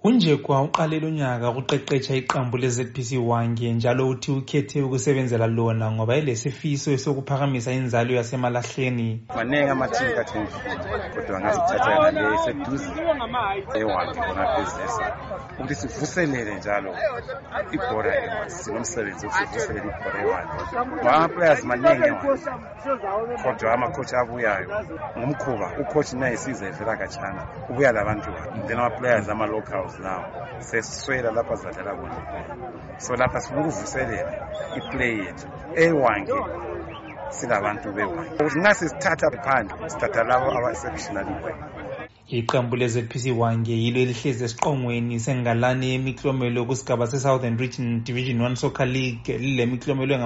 Unjekwa uqalela unyaka ukuqeqesha iqembu le-ZPC Hwange njalo uthi ukhethe ukusebenzela lona ngoba elesifiso sokuphakamisa inzalo yasemalahleni. Maningi ama-team ka-2015 kodwa ngasithatha le eseduze eHwange khona business ukuthi sivuselele njalo ibhola sinomsebenzi wokuvuselela ibhola eHwange. Ama-players maningi eHwange kodwa ama-coach abuyayo ngumkhuba u-coach naye siza evela khatshana ubuya labantu then ama-players ama-locals now sesiswela lapha zadlala khona, so lapha sifuna ukuvuselela iplay yethu eHwange silabantu beHwange ukuthi nasi sithatha phandle sithatha labo aba-exceptional. Iqembu le-ZPC Hwange yilo elihlezi esiqongweni sengalane yemiklomelo kusigaba se-Southern Region Division 1 Soccer League lilemiklomelo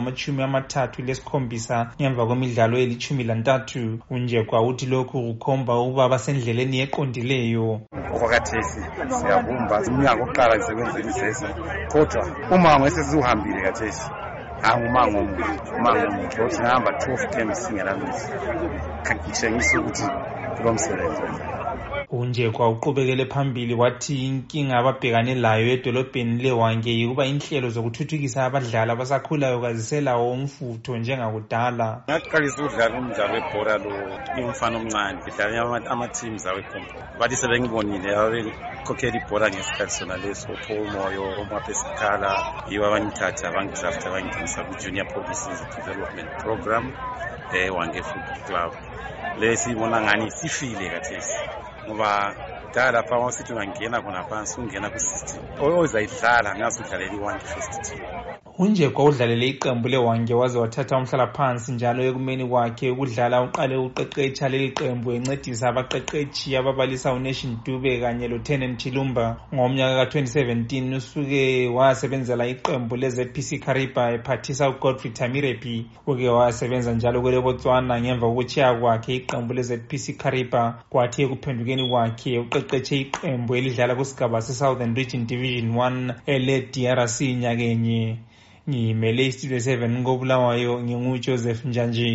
engama-37 ngemva kwemidlalo eli-13. Unjekwa uthi lokhu kukhomba ukuba basendleleni eqondileyo. Okwakhathesi siyabumba umnyaka oqala ngisebenzela izesa kodwa umango esesiwuhambile khathesi umango omuhle othi ngihamba 12 games singelalutho ngitshengisa ukuthi kulo msebenzi. Unjekwa uqhubekele phambili wathi inkinga ababhekane layo edolobheni leHwange yikuba inhlelo zokuthuthukisa abadlali abasakhulayo kaziselawo umfutho njengakudala. Ngaqalisa ukudlala umdlalo webhola lo ingumfana omncane ngidlala ama-teams awekhompo bathi sebengibonile ababekhokhela ibhola ngesikhathi sona leso Paul Moyo oMapesikhala yibo abangithatha abangidrafta abangingisa ku-Junior Policies Development Program eHwange Football Club. Lesibona ngani sifile khathesi ngoba dala lapha masithi ungangena khona phansi ungena ku-system ozayidlala ngasudlalela iHwange first team. Unjekwa udlalele iqembu leHwange waze wathatha umhlala phansi njalo ekumeni kwakhe ukudlala uqale uqeqetsha leli qembu encedisa abaqeqetshi ababalisa uNation Dube kanye loTenen Mthilumba. Ngomnyaka ka-2017 usuke wasebenzela iqembu le-ZPC Kariba ephathisa uGodfrey Tamirepi. Uke wasebenza njalo kweleBotswana ngemva kokutshiya kwakhe iqembu le-ZPC Kariba kwathi ekuphendukeni kwakhe uqeqetshe iqembu elidlala kusigaba se-Southern Region Division 1 ele-DRC nyakenye. Ngimele iStudio 7 koBulawayo nginguJoseph Njanji.